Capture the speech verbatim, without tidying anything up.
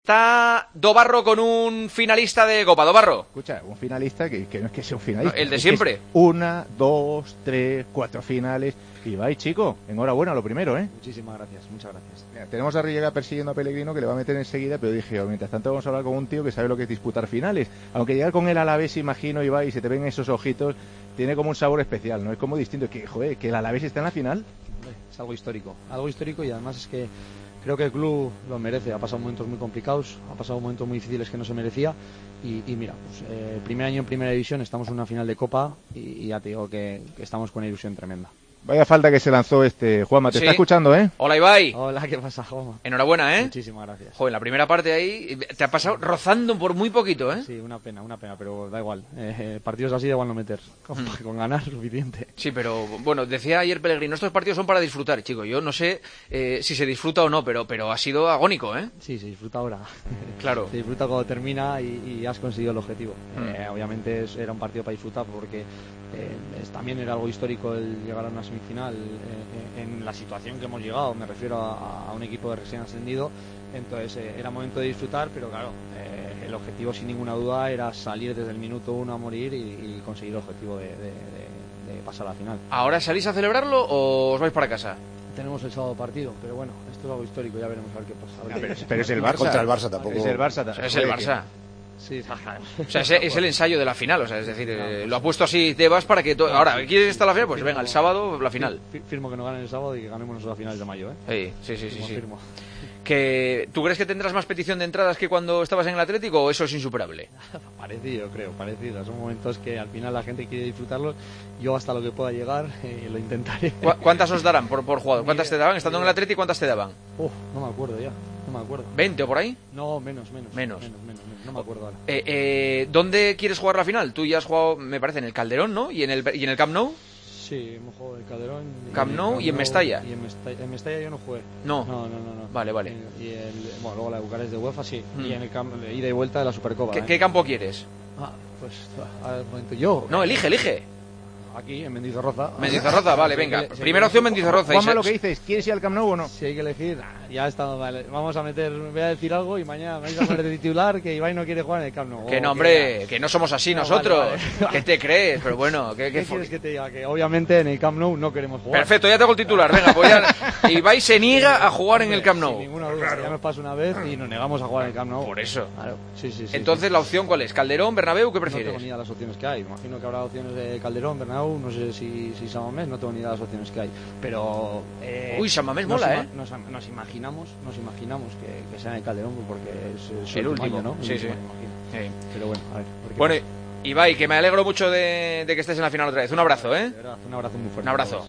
Está Dobarro con un finalista de Copa. Dobarro. Escucha, un finalista que, que no es que sea un finalista. No, el de es siempre. Es una, dos, tres, cuatro finales. Y va, chico, enhorabuena, lo primero, ¿eh? Muchísimas gracias, muchas gracias. Mira, tenemos a Rillega persiguiendo a Pellegrino, que le va a meter enseguida, pero dije, oh, mientras tanto vamos a hablar con un tío que sabe lo que es disputar finales. Aunque llegar con él a la vez, imagino, Ibai, y se te ven esos ojitos, tiene como un sabor especial, ¿no? Es como distinto. Que, joder, que el Alavés está en la final. Es algo histórico, algo histórico, y además es que creo que el club lo merece. Ha pasado momentos muy complicados, ha pasado momentos muy difíciles que no se merecía, y, y mira, pues eh, el primer año en Primera División estamos en una final de Copa, y, y ya te digo que, que estamos con una ilusión tremenda. Vaya falta que se lanzó este Juanma, te Sí. está escuchando, ¿eh? Hola, Ibai. Hola, ¿qué pasa, Juanma? Enhorabuena, ¿eh? Muchísimas gracias. Joder, la primera parte ahí te ha pasado rozando por muy poquito, ¿eh? Sí, una pena, una pena, pero da igual. Eh, partidos así da igual no meter. Con, Mm. con ganar suficiente. Sí, pero bueno, decía ayer Pellegrino, estos partidos son para disfrutar, chico. Yo no sé eh, si se disfruta o no, pero, pero ha sido agónico, ¿eh? Sí, se disfruta ahora. Claro. Se disfruta cuando termina y, y has conseguido el objetivo. Mm. Eh, obviamente es- era un partido para disfrutar porque eh, es- también era algo histórico el llegar a una semifinal eh, en la situación que hemos llegado. Me refiero a, a un equipo de recién ascendido. Entonces eh, era momento de disfrutar, pero claro, eh, el objetivo sin ninguna duda era salir desde el minuto uno a morir y, y conseguir el objetivo de, de- de- de pasar a la final. ¿Ahora salís a celebrarlo o os vais para casa? Tenemos el sábado partido, pero bueno, esto es algo histórico, ya veremos a ver qué pasa. A ver Ah, qué pero, pasa. pero es el Barça. Contra el Barça tampoco. Es el Barça. O sea, es el Joder, Barça. Sí, O sea, es, es el ensayo de la final, o sea, es decir, eh, lo ha puesto así Tebas para que... to- Ahora, ¿quieres estar la final? Pues venga, el sábado la final. Fir- Firmo que no ganen el sábado y que ganemos nosotros a finales de mayo, ¿eh? Sí, sí, sí, sí, Firmo, sí. firmo. Que, ¿tú crees que tendrás más petición de entradas que cuando estabas en el Atlético o eso es insuperable? Parecido, creo, parecido. Son momentos que al final la gente quiere disfrutarlos. Yo hasta lo que pueda llegar eh, lo intentaré. ¿Cu- ¿Cuántas os darán por, por jugador? ¿Cuántas te daban? Estando en el Atlético, ¿cuántas te daban? Uf, no me acuerdo ya, no me acuerdo. ¿veinte o por ahí? No, menos, menos. Menos. Menos, menos, menos. No me acuerdo ahora. Eh, eh, ¿Dónde quieres jugar la final? Tú ya has jugado, me parece, en el Calderón, ¿no? ¿Y en el, y en el Camp Nou? Sí, hemos jugado en Calderón. Camp Nou y en Mestalla. Y en Mestalla, en Mestalla yo no jugué. No. No, no, no. no. Vale, vale. Y, y el, bueno, luego la de Bucarest de UEFA, sí. Mm. Y en el camp, ida y vuelta de la Supercopa. ¿Qué, ¿eh? qué campo quieres? Ah, pues, a ver, un momento. Yo. No, elige, elige. Aquí, en Mendizorroza. Mendizorroza, vale, Sí, venga. que- sí, Primera que- opción Mendizorroza. y Juanma, se- lo que dices, ¿quieres ir al Camp Nou o no? Si hay que elegir, ah, ya está, vale. Vamos a meter, voy a decir algo y mañana me vais a poner de titular que Ibai no quiere jugar en el Camp Nou. Que Oh, no, hombre, que no somos así No, nosotros. vale, vale. ¿Qué te crees? Pero bueno, ¿qué, ¿Qué qué fo- quieres que te diga? Que obviamente en el Camp Nou no queremos jugar. Perfecto, ya tengo el titular. Venga, pues ya. Ibai se niega a jugar en el Camp Sin Nou. ninguna duda, ya nos pasó una vez y nos negamos a jugar en el Camp Nou. Por eso. Claro, sí, sí, sí. Entonces, ¿la opción cuál es? ¿Calderón, Bernabéu? ¿Qué No tengo prefieres? ni idea de las opciones que hay. Imagino que habrá opciones de Calderón, Bernabéu, no sé si, si San Mamés, no tengo ni idea de las opciones que hay. Pero. eh, Uy, San Mamés nos mola, ima- ¿eh? Nos, nos imaginamos, nos imaginamos que, que sea en el Calderón porque es, es El último, año, ¿no? El sí, último, sí. me imagino. Sí. Pero bueno, a ver. a ver qué Bueno, pasa. Ibai, que me alegro mucho de, de que estés en la final otra vez. Un abrazo, ¿eh? De verdad, un abrazo muy fuerte. Un abrazo.